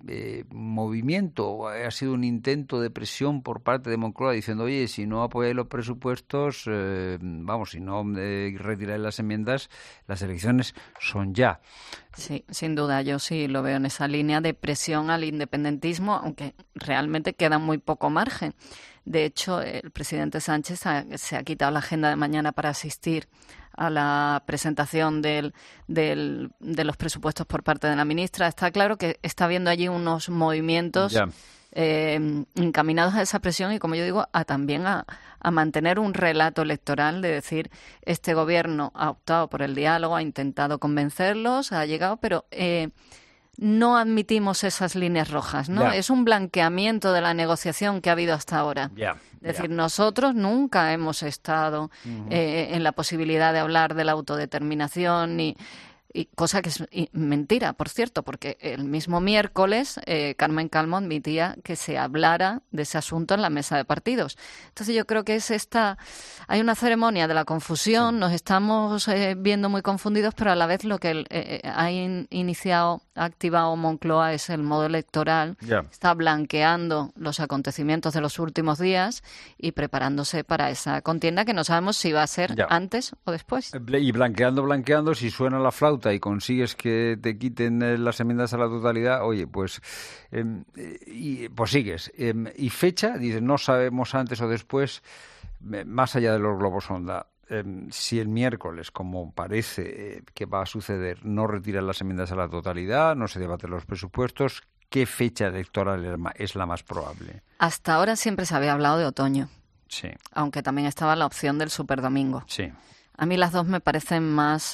movimiento? ¿Ha sido un intento de presión por parte de Moncloa diciendo, oye, si no apoyáis los presupuestos, si no retiráis las enmiendas, las elecciones son ya? Sí, sin duda, yo sí lo veo en esa línea de presión al independentismo, aunque realmente queda muy poco margen. De hecho, el presidente Sánchez se ha quitado la agenda de mañana para asistir a la presentación de los presupuestos por parte de la ministra. Está claro que está habiendo allí unos movimientos encaminados a esa presión y, como yo digo, también a mantener un relato electoral de decir, este Gobierno ha optado por el diálogo, ha intentado convencerlos, ha llegado, pero no admitimos esas líneas rojas, ¿no? Es un blanqueamiento de la negociación que ha habido hasta ahora. Es decir, nosotros nunca hemos estado en la posibilidad de hablar de la autodeterminación ni... Y cosa que es mentira, por cierto, porque el mismo miércoles Carmen Calvo admitía que se hablara de ese asunto en la mesa de partidos. Entonces yo creo que hay una ceremonia de la confusión, nos estamos viendo muy confundidos, pero a la vez lo que ha activado Moncloa es el modo electoral, está blanqueando los acontecimientos de los últimos días y preparándose para esa contienda que no sabemos si va a ser antes o después. Y blanqueando, si suena la flauta y consigues que te quiten las enmiendas a la totalidad, oye, pues sigues. Y fecha, dices, no sabemos antes o después, más allá de los globos sonda. Si el miércoles, como parece que va a suceder, no retiran las enmiendas a la totalidad, no se debaten los presupuestos, ¿qué fecha electoral es la más probable? Hasta ahora siempre se había hablado de otoño. Sí. Aunque también estaba la opción del superdomingo. Sí. A mí las dos me parecen más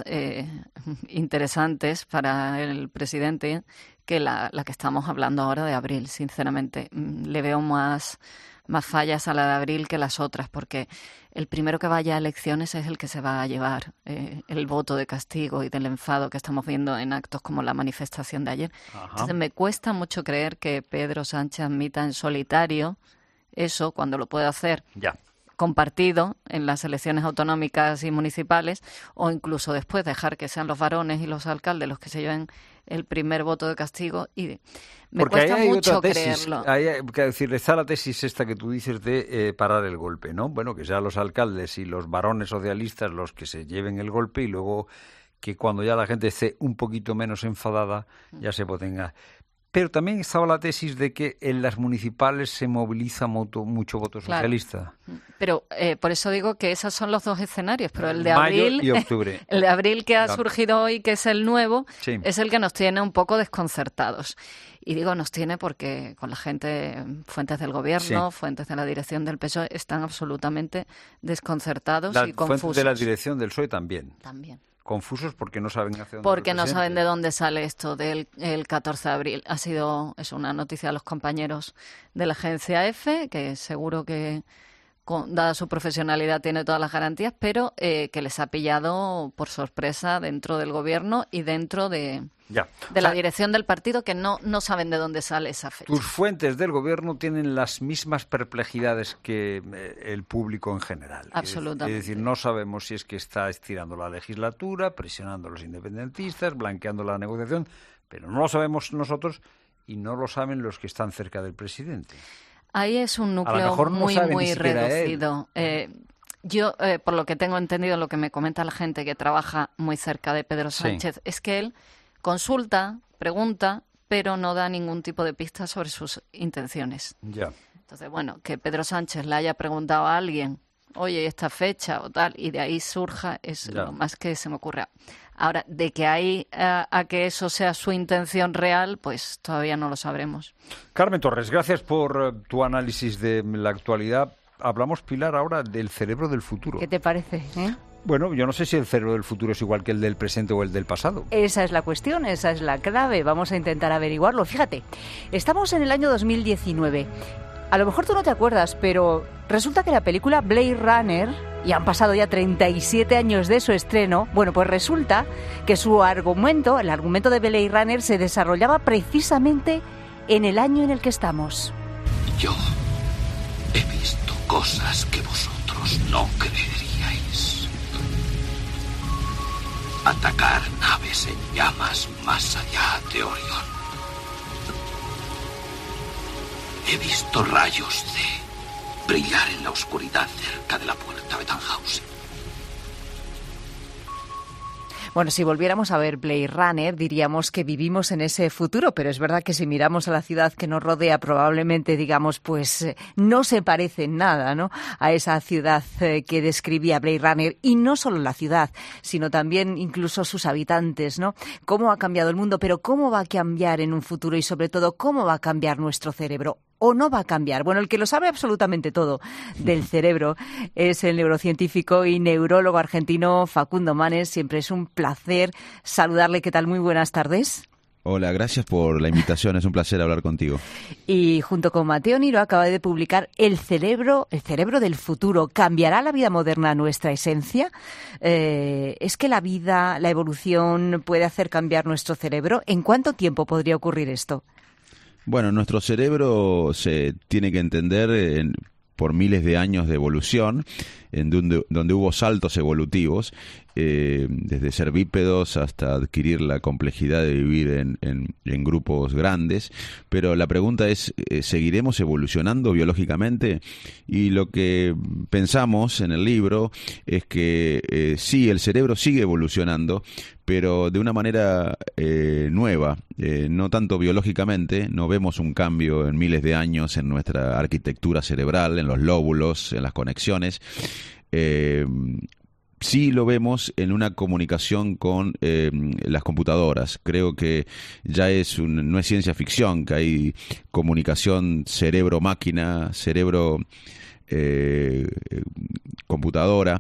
interesantes para el presidente que la que estamos hablando ahora de abril, sinceramente. Le veo más fallas a la de abril que las otras, porque el primero que vaya a elecciones es el que se va a llevar el voto de castigo y del enfado que estamos viendo en actos como la manifestación de ayer. Ajá. Entonces me cuesta mucho creer que Pedro Sánchez admita en solitario eso cuando lo puede hacer compartido en las elecciones autonómicas y municipales, o incluso después dejar que sean los varones y los alcaldes los que se lleven el primer voto de castigo, y me cuesta mucho creerlo. Está la tesis esta que tú dices de parar el golpe, ¿no? Bueno, que sean los alcaldes y los varones socialistas los que se lleven el golpe y luego que cuando ya la gente esté un poquito menos enfadada ya se potenga. Pero también estaba la tesis de que en las municipales se moviliza mucho voto socialista. Pero por eso digo que esos son los dos escenarios, pero el de abril, mayo y octubre. El de abril que ha surgido hoy, que es el nuevo, es el que nos tiene un poco desconcertados. Y digo nos tiene porque con la gente, fuentes del gobierno, fuentes de la dirección del PSOE, están absolutamente desconcertados y confusos. Fuentes de la dirección del PSOE también. También. Confusos porque no saben hacia dónde. Porque no saben de dónde sale esto del 14 de abril. Es una noticia de los compañeros de la agencia EFE, que seguro que, dada su profesionalidad, tiene todas las garantías, pero que les ha pillado por sorpresa dentro del gobierno y dentro de la dirección del partido, que no saben de dónde sale esa fecha. Tus fuentes del gobierno tienen las mismas perplejidades que el público en general. Absolutamente. Es decir, no sabemos si es que está estirando la legislatura, presionando a los independentistas, blanqueando la negociación, pero no lo sabemos nosotros y no lo saben los que están cerca del presidente. Ahí es un núcleo muy reducido. Yo, por lo que tengo entendido, lo que me comenta la gente que trabaja muy cerca de Pedro Sánchez, es que él consulta, pregunta, pero no da ningún tipo de pista sobre sus intenciones. Entonces, bueno, que Pedro Sánchez le haya preguntado a alguien, oye, esta fecha o tal, y de ahí surja, es lo más que se me ocurre. Ahora, de que hay a que eso sea su intención real, pues todavía no lo sabremos. Carmen Torres, gracias por tu análisis de la actualidad. Hablamos, Pilar, ahora del cerebro del futuro. ¿Qué te parece? Bueno, yo no sé si el cerebro del futuro es igual que el del presente o el del pasado. Esa es la cuestión, esa es la clave. Vamos a intentar averiguarlo. Fíjate, estamos en el año 2019. A lo mejor tú no te acuerdas, pero resulta que la película Blade Runner, y han pasado ya 37 años de su estreno, bueno, pues resulta que el argumento de Blade Runner se desarrollaba precisamente en el año en el que estamos. Yo he visto cosas que vosotros no creeríais. Atacar naves en llamas más allá de Orión. He visto rayos de brillar en la oscuridad cerca de la puerta de Tannhausen. Bueno, si volviéramos a ver Blade Runner, diríamos que vivimos en ese futuro, pero es verdad que si miramos a la ciudad que nos rodea, probablemente digamos, pues no se parece en nada, ¿no?, a esa ciudad que describía Blade Runner. Y no solo la ciudad, sino también incluso sus habitantes, ¿no? Cómo ha cambiado el mundo, pero cómo va a cambiar en un futuro y, sobre todo, cómo va a cambiar nuestro cerebro. ¿O no va a cambiar? Bueno, el que lo sabe absolutamente todo del cerebro es el neurocientífico y neurólogo argentino Facundo Manes. Siempre es un placer saludarle. ¿Qué tal? Muy buenas tardes. Hola, gracias por la invitación, es un placer hablar contigo. Y junto con Mateo Niro acaba de publicar El cerebro del futuro. ¿Cambiará la vida moderna nuestra esencia? ¿Es que la vida, la evolución puede hacer cambiar nuestro cerebro? ¿En cuánto tiempo podría ocurrir esto? Bueno, nuestro cerebro se tiene que entender por miles de años de evolución, donde hubo saltos evolutivos, desde ser bípedos hasta adquirir la complejidad de vivir en grupos grandes. Pero la pregunta es, ¿seguiremos evolucionando biológicamente? Y lo que pensamos en el libro es que sí, el cerebro sigue evolucionando, pero de una manera nueva, no tanto biológicamente. No vemos un cambio en miles de años en nuestra arquitectura cerebral, en los lóbulos, en las conexiones. Sí lo vemos en una comunicación con las computadoras. Creo que ya no es ciencia ficción, que hay comunicación cerebro-máquina, cerebro-computadora.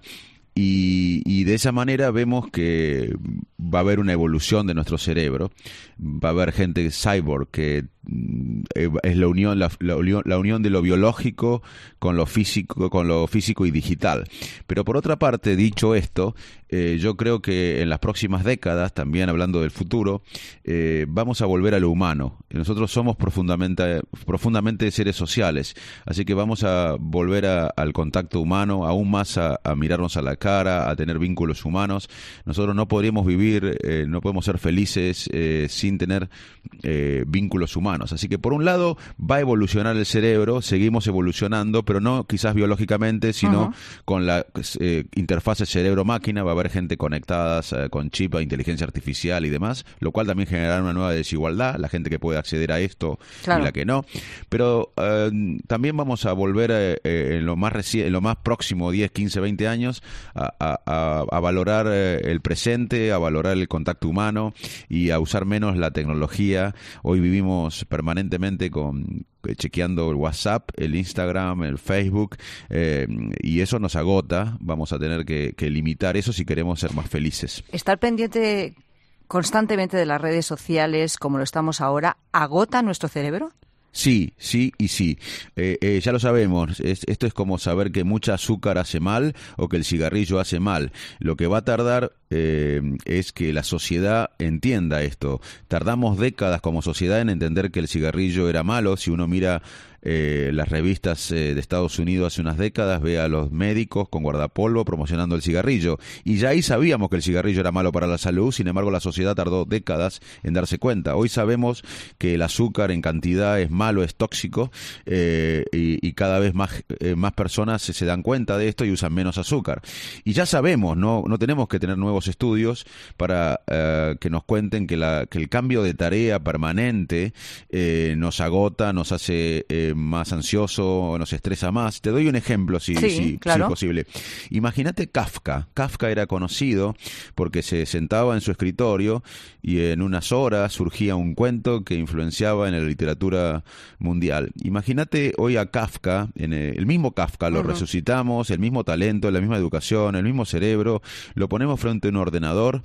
Y de esa manera vemos que va a haber una evolución de nuestro cerebro. Va a haber gente cyborg, que es la unión de lo biológico con lo físico y digital. Pero por otra parte, dicho esto, yo creo que en las próximas décadas, también hablando del futuro, vamos a volver a lo humano. Nosotros somos profundamente seres sociales, así que vamos a volver al contacto humano, aún más a mirarnos a la cara, a tener vínculos humanos. Nosotros no podríamos vivir, no podemos ser felices sin tener vínculos humanos. Así que por un lado va a evolucionar el cerebro, seguimos evolucionando, pero no quizás biológicamente, sino con la interfase cerebro-máquina. Va a haber gente conectada con chip, inteligencia artificial y demás, lo cual también generará una nueva desigualdad, la gente que puede acceder a esto y la que no. Pero también vamos a volver en lo más próximo, 10, 15, 20 años, a valorar el presente, a valorar el contacto humano y a usar menos la tecnología. Hoy vivimos permanentemente chequeando el WhatsApp, el Instagram, el Facebook, y eso nos agota. Vamos a tener que limitar eso si queremos ser más felices. Estar pendiente constantemente de las redes sociales, como lo estamos ahora, ¿agota nuestro cerebro? Sí, sí y sí. Ya lo sabemos. Esto es como saber que mucha azúcar hace mal o que el cigarrillo hace mal. Lo que va a tardar es que la sociedad entienda esto. Tardamos décadas como sociedad en entender que el cigarrillo era malo. Si uno mira las revistas de Estados Unidos hace unas décadas, ve a los médicos con guardapolvo promocionando el cigarrillo. Y ya ahí sabíamos que el cigarrillo era malo para la salud, sin embargo la sociedad tardó décadas en darse cuenta. Hoy sabemos que el azúcar en cantidad es malo, es tóxico, y cada vez más personas se dan cuenta de esto y usan menos azúcar. Y ya sabemos, no tenemos que tener nuevos estudios para que nos cuenten que el cambio de tarea permanente nos agota, nos hace más ansioso, nos estresa más. Te doy un ejemplo si es posible. Imagínate Kafka. Kafka era conocido porque se sentaba en su escritorio y en unas horas surgía un cuento que influenciaba en la literatura mundial. Imagínate hoy a Kafka, el mismo Kafka, lo resucitamos, el mismo talento, la misma educación, el mismo cerebro, lo ponemos frente a un ordenador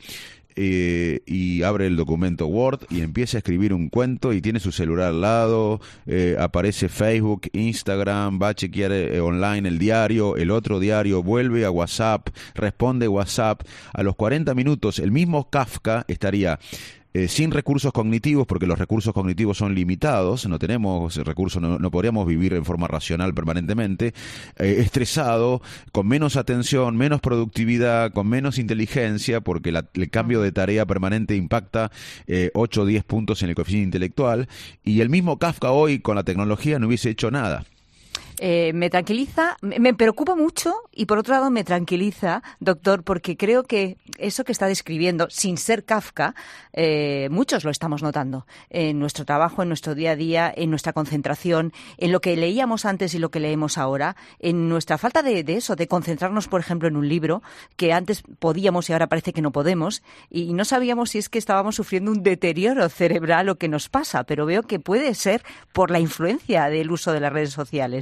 y abre el documento Word y empieza a escribir un cuento y tiene su celular al lado, aparece Facebook, Instagram, va a chequear online el diario, el otro diario, vuelve a WhatsApp, responde WhatsApp. A los 40 minutos el mismo Kafka estaría sin recursos cognitivos, porque los recursos cognitivos son limitados, no tenemos recursos, no podríamos vivir en forma racional permanentemente, estresado, con menos atención, menos productividad, con menos inteligencia, porque el cambio de tarea permanente impacta 8 o 10 puntos en el coeficiente intelectual, y el mismo Kafka hoy con la tecnología no hubiese hecho nada. Me tranquiliza, me preocupa mucho y por otro lado me tranquiliza, doctor, porque creo que eso que está describiendo, sin ser Kafka, muchos lo estamos notando en nuestro trabajo, en nuestro día a día, en nuestra concentración, en lo que leíamos antes y lo que leemos ahora, en nuestra falta de eso, de concentrarnos, por ejemplo, en un libro que antes podíamos y ahora parece que no podemos, y no sabíamos si es que estábamos sufriendo un deterioro cerebral o qué nos pasa, pero veo que puede ser por la influencia del uso de las redes sociales.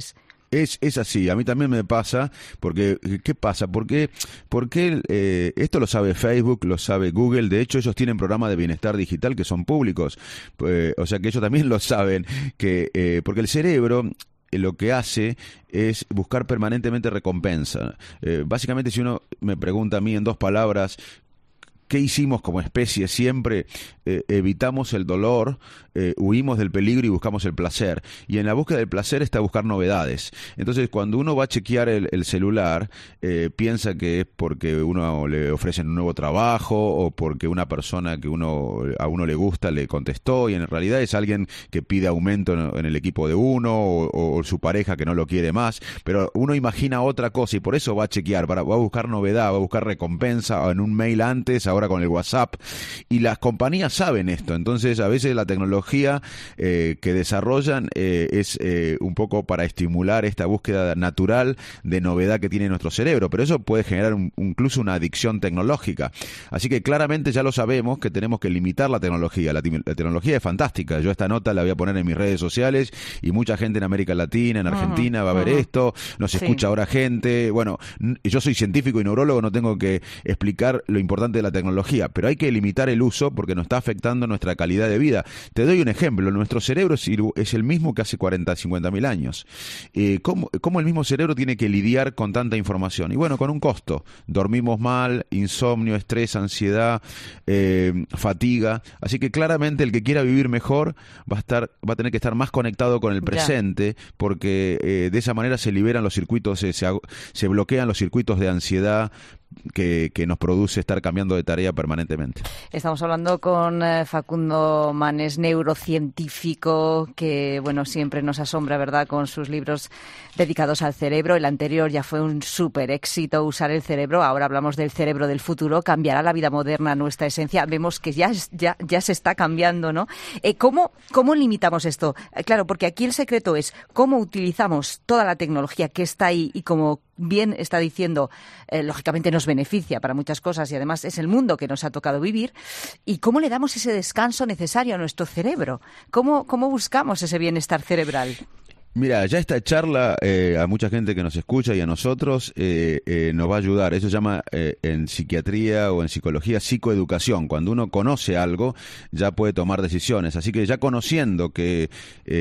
Es así, a mí también me pasa, porque ¿qué pasa? Porque esto lo sabe Facebook, lo sabe Google, de hecho ellos tienen programas de bienestar digital que son públicos, o sea que ellos también lo saben, porque el cerebro lo que hace es buscar permanentemente recompensa. Básicamente, si uno me pregunta a mí en 2 palabras, ¿qué hicimos como especie siempre? Evitamos el dolor, huimos del peligro y buscamos el placer. Y en la búsqueda del placer está buscar novedades. Entonces, cuando uno va a chequear el celular, piensa que es porque uno le ofrecen un nuevo trabajo o porque una persona que a uno le gusta le contestó, y en realidad es alguien que pide aumento en el equipo de uno o su pareja que no lo quiere más. Pero uno imagina otra cosa y por eso va a chequear, va a buscar novedad, va a buscar recompensa en un mail antes, ahora con el WhatsApp. Y las compañías saben esto. Entonces, a veces la tecnología que desarrollan es un poco para estimular esta búsqueda natural de novedad que tiene nuestro cerebro, pero eso puede generar incluso una adicción tecnológica. Así que claramente ya lo sabemos que tenemos que limitar la tecnología. La tecnología es fantástica. Yo esta nota la voy a poner en mis redes sociales y mucha gente en América Latina, en Argentina, va a ver esto. Nos escucha ahora gente. Bueno, yo soy científico y neurólogo, no tengo que explicar lo importante de la tecnología, pero hay que limitar el uso porque nos está afectando nuestra calidad de vida. Te doy un ejemplo. Nuestro cerebro es el mismo que hace 40, 50 mil años. ¿Cómo el mismo cerebro tiene que lidiar con tanta información? Y bueno, con un costo. Dormimos mal, insomnio, estrés, ansiedad, fatiga. Así que claramente el que quiera vivir mejor va a tener que estar más conectado con el presente, porque de esa manera se liberan los circuitos, se bloquean los circuitos de ansiedad que nos produce estar cambiando de tarea permanentemente. Estamos hablando con Facundo Manes, neurocientífico, que bueno, siempre nos asombra, ¿verdad?, con sus libros dedicados al cerebro. El anterior ya fue un súper éxito, Usar el cerebro. Ahora hablamos del cerebro del futuro. ¿Cambiará la vida moderna nuestra esencia? Vemos que ya se está cambiando, ¿no? ¿Cómo limitamos esto? Claro, porque aquí el secreto es cómo utilizamos toda la tecnología que está ahí y como bien está diciendo, lógicamente nos beneficia para muchas cosas y además es el mundo que nos ha tocado vivir. ¿Y cómo le damos ese descanso necesario a nuestro cerebro? ¿Cómo buscamos ese bienestar cerebral? Mira, ya esta charla a mucha gente que nos escucha y a nosotros nos va a ayudar. Eso se llama en psiquiatría o en psicología psicoeducación. Cuando uno conoce algo, ya puede tomar decisiones. Así que ya conociendo que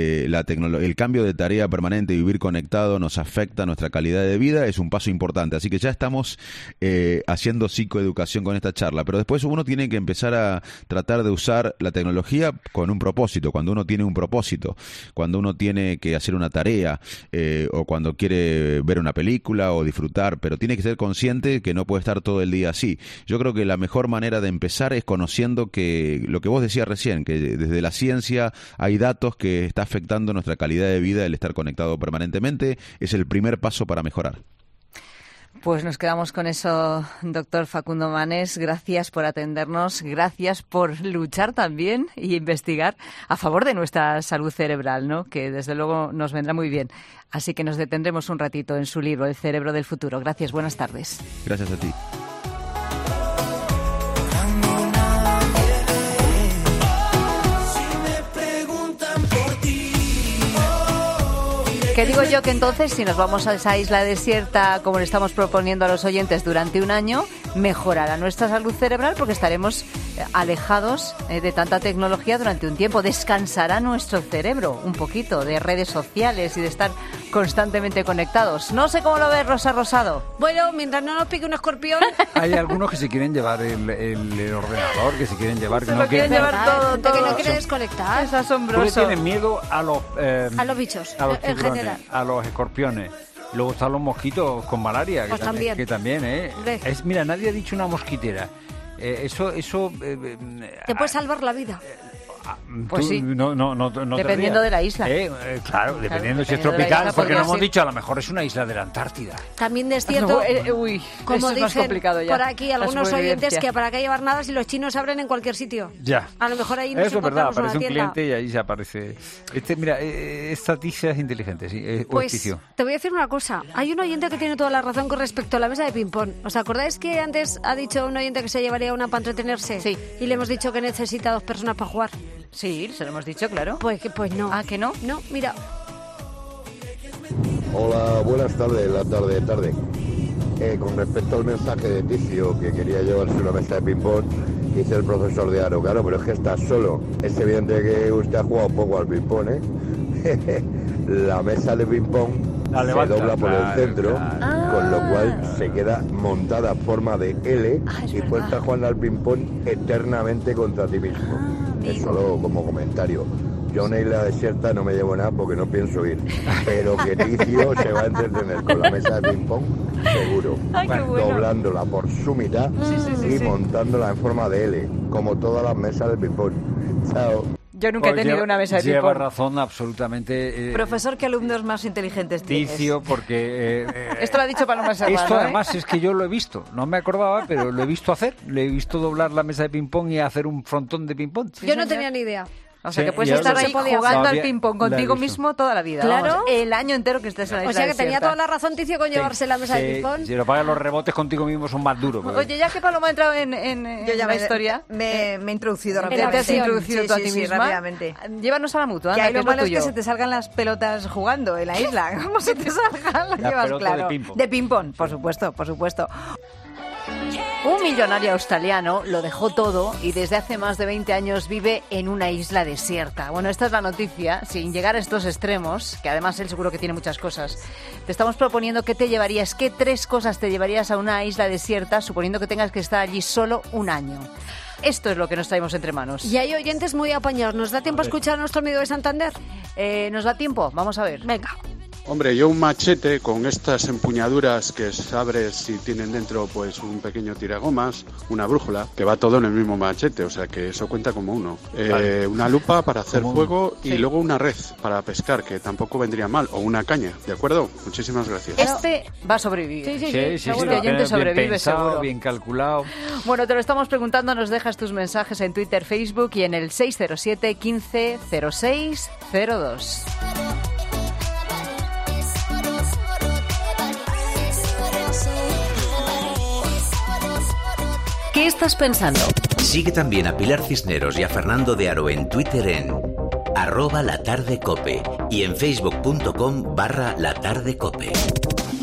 el cambio de tarea permanente y vivir conectado nos afecta a nuestra calidad de vida, es un paso importante. Así que ya estamos haciendo psicoeducación con esta charla. Pero después uno tiene que empezar a tratar de usar la tecnología con un propósito. Cuando uno tiene un propósito, cuando uno tiene que hacer una tarea o cuando quiere ver una película o disfrutar, pero tiene que ser consciente que no puede estar todo el día así. Yo creo que la mejor manera de empezar es conociendo que lo que vos decías recién, que desde la ciencia hay datos que está afectando nuestra calidad de vida, el estar conectado permanentemente es el primer paso para mejorar. Pues nos quedamos con eso, doctor Facundo Manes. Gracias por atendernos, gracias por luchar también y investigar a favor de nuestra salud cerebral, ¿no?, que desde luego nos vendrá muy bien. Así que nos detendremos un ratito en su libro, El cerebro del futuro. Gracias, buenas tardes. Gracias a ti. ¿Qué digo yo? Que entonces, si nos vamos a esa isla desierta, como le estamos proponiendo a los oyentes durante un año, mejorará nuestra salud cerebral porque estaremos alejados de tanta tecnología durante un tiempo. Descansará nuestro cerebro un poquito de redes sociales y de estar constantemente conectados. No sé cómo lo ves, Rosa Rosado. Bueno, mientras no nos pique un escorpión. Hay algunos que se quieren llevar el ordenador, que se quieren llevar... Se lo quieren llevar todo. Que no quiere Eso. desconectar. Es asombroso. Porque tienen miedo a los bichos, a los en tiburones, general. a los escorpiones. Luego están los mosquitos con malaria, Pues también. que también, mira, nadie ha dicho una mosquitera. Eso Te puede salvar la vida. Pues tú, sí. no Dependiendo de la isla. Claro, dependiendo si es dependiendo de la tropical, isla, porque no podría hemos ser. dicho, a lo mejor es una isla de la Antártida. También es cierto, Uy, como eso es más dicen complicado ya. por aquí La algunos supervivencia. oyentes, que para qué llevar nada si los chinos abren en cualquier sitio. Ya. A lo mejor ahí nos Eso es verdad, encontramos una aparece un tienda. cliente y ahí se aparece. Mira, esta tiza es inteligente, sí. Pues te voy a decir una cosa. Hay un oyente que tiene toda la razón con respecto a la mesa de ping-pong. ¿Os acordáis que antes ha dicho un oyente que se llevaría una para entretenerse? Sí. Y le hemos dicho que necesita 2 personas para jugar. Sí, se lo hemos dicho, claro. Pues no. ¿Ah, que no? No, mira. Hola, buenas tardes, tarde. Con respecto al mensaje de Ticio, que quería llevarse una mesa de ping-pong, dice el profesor de Aro, claro, pero es que está solo. Es evidente que usted ha jugado poco al ping-pong, ¿eh? La mesa de ping-pong se dobla por el centro, con lo cual se queda montada en forma de L y puedes estar jugando al ping-pong eternamente contra ti mismo. Es solo como comentario. Yo a una isla desierta no me llevo nada porque no pienso ir, pero que Ticio se va a entretener con la mesa de ping-pong, seguro. Ay, qué bueno. Doblándola por su mitad y montándola en forma de L, como todas las mesas de ping-pong. Chao. Yo nunca he tenido una mesa de ping-pong. Lleva razón absolutamente. Profesor, ¿qué alumnos más inteligentes tienes? Ticio, porque... Esto lo ha dicho Paloma Serrano. Esto además es que yo lo he visto. No me acordaba, pero lo he visto hacer. Le he visto doblar la mesa de ping-pong y hacer un frontón de ping-pong. Yo no tenía ni idea. O sea, que puedes estar ahí jugando al ping-pong contigo mismo toda la vida. Claro. Vamos, el año entero que estés en la isla O sea, que desierta. tenía toda la razón Ticio con llevarse la mesa de ping-pong. Si lo pagas, los rebotes contigo mismo son más duros. Oye, ya que Paloma ha entrado en Yo ya la historia... me he introducido Te rápidamente. has introducido tú a ti misma. rápidamente. Llévanos a la mutua. Que anda, ahí lo es malo es tuyo. que se te salgan las pelotas jugando en la isla. Como se te salgan, las llevas pelotas claro. de ping-pong. De ping-pong, por supuesto, por supuesto. Un millonario australiano lo dejó todo y desde hace más de 20 años vive en una isla desierta. Bueno, esta es la noticia, sin llegar a estos extremos, que además él seguro que tiene muchas cosas. Te estamos proponiendo qué te llevarías, qué 3 cosas te llevarías a una isla desierta, suponiendo que tengas que estar allí solo un año. Esto es lo que nos traemos entre manos. Y hay oyentes muy apañados. ¿Nos da tiempo a escuchar a nuestro amigo de Santander? ¿Nos da tiempo? Vamos a ver. Venga. Hombre, yo un machete con estas empuñaduras que sabres si tienen dentro pues un pequeño tiragomas, una brújula, que va todo en el mismo machete, o sea que eso cuenta como uno. Vale. Una lupa para hacer Como fuego y sí. luego una red para pescar, que tampoco vendría mal, o una caña, ¿de acuerdo? Muchísimas gracias. Este va a sobrevivir. Sí, Seguro que oyente sobrevive, bien pensado, seguro. bien calculado. Bueno, te lo estamos preguntando, nos dejas tus mensajes en Twitter, Facebook y en el 607 15 06 02. ¿Qué estás pensando? Sigue también a Pilar Cisneros y a Fernando de Aro en Twitter en @latardecope y en facebook.com/latardecope.